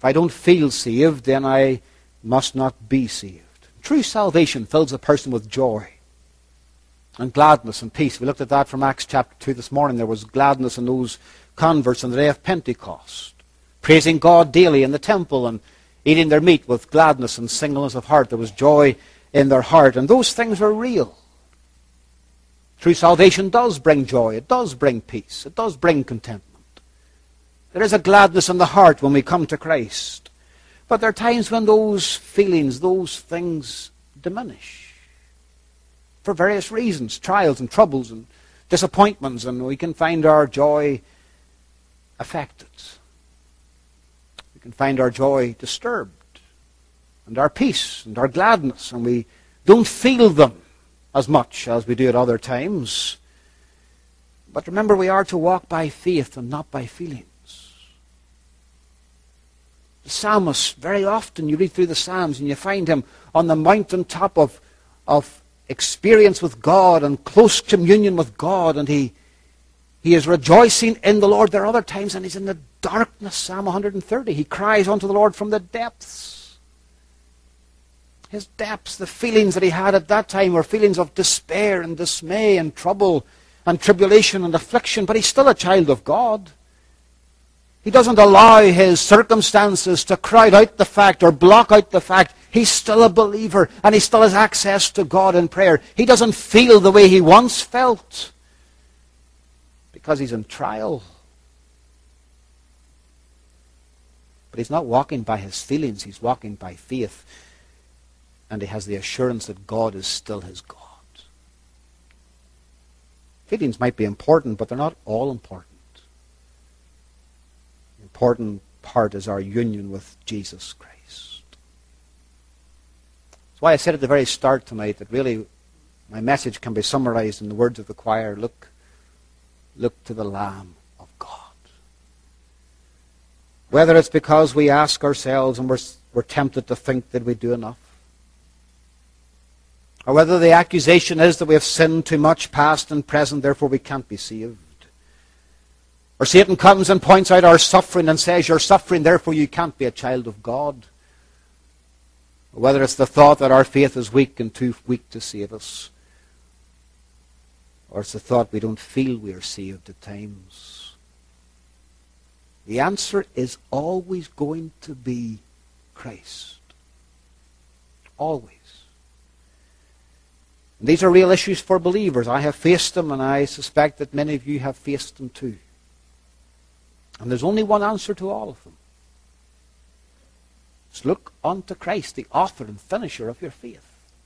If I don't feel saved, then I must not be saved. True salvation fills a person with joy and gladness and peace. We looked at that from Acts chapter 2 this morning. There was gladness in those converts on the day of Pentecost, praising God daily in the temple and eating their meat with gladness and singleness of heart. There was joy in their heart, and those things were real. True salvation does bring joy. It does bring peace. It does bring contentment. There is a gladness in the heart when we come to Christ. But there are times when those feelings, those things diminish. For various reasons, trials and troubles and disappointments, and we can find our joy affected. We can find our joy disturbed, and our peace and our gladness, and we don't feel them as much as we do at other times. But remember, we are to walk by faith and not by feelings. The psalmist, very often you read through the Psalms and you find him on the mountaintop of experience with God and close communion with God, and he is rejoicing in the Lord. There are other times and he's in the darkness. Psalm 130, he cries unto the Lord from the depths. His depths, the feelings that he had at that time were feelings of despair and dismay and trouble and tribulation and affliction, but he's still a child of God. He doesn't allow his circumstances to crowd out the fact or block out the fact he's still a believer and he still has access to God in prayer. He doesn't feel the way he once felt because he's in trial. But he's not walking by his feelings, he's walking by faith. And he has the assurance that God is still his God. Feelings might be important, but they're not all important. The important part is our union with Jesus Christ. That's why I said at the very start tonight that really my message can be summarized in the words of the choir, look to the Lamb of God. Whether it's because we ask ourselves and we're tempted to think that we do enough, or whether the accusation is that we have sinned too much, past and present, therefore we can't be saved. Or Satan comes and points out our suffering and says, you're suffering, therefore you can't be a child of God. Or whether it's the thought that our faith is weak and too weak to save us. Or it's the thought we don't feel we are saved at times. The answer is always going to be Christ. Always. And these are real issues for believers. I have faced them, and I suspect that many of you have faced them too. And there's only one answer to all of them. It's look unto Christ, the author and finisher of your faith.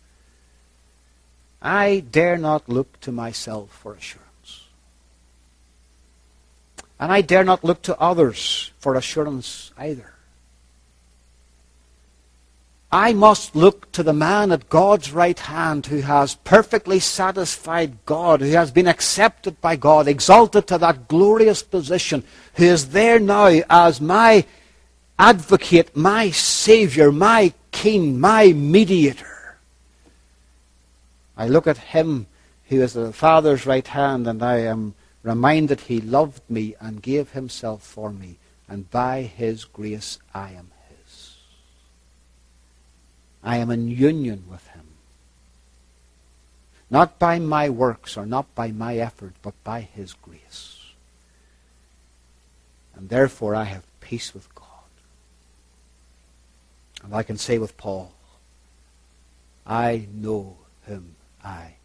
I dare not look to myself for assurance. And I dare not look to others for assurance either. I must look to the man at God's right hand who has perfectly satisfied God, who has been accepted by God, exalted to that glorious position, who is there now as my advocate, my Savior, my King, my mediator. I look at him who is at the Father's right hand, and I am reminded he loved me and gave himself for me, and by his grace I am his. I am in union with him. Not by my works or not by my effort, but by his grace. And therefore I have peace with God. And I can say with Paul, I know whom I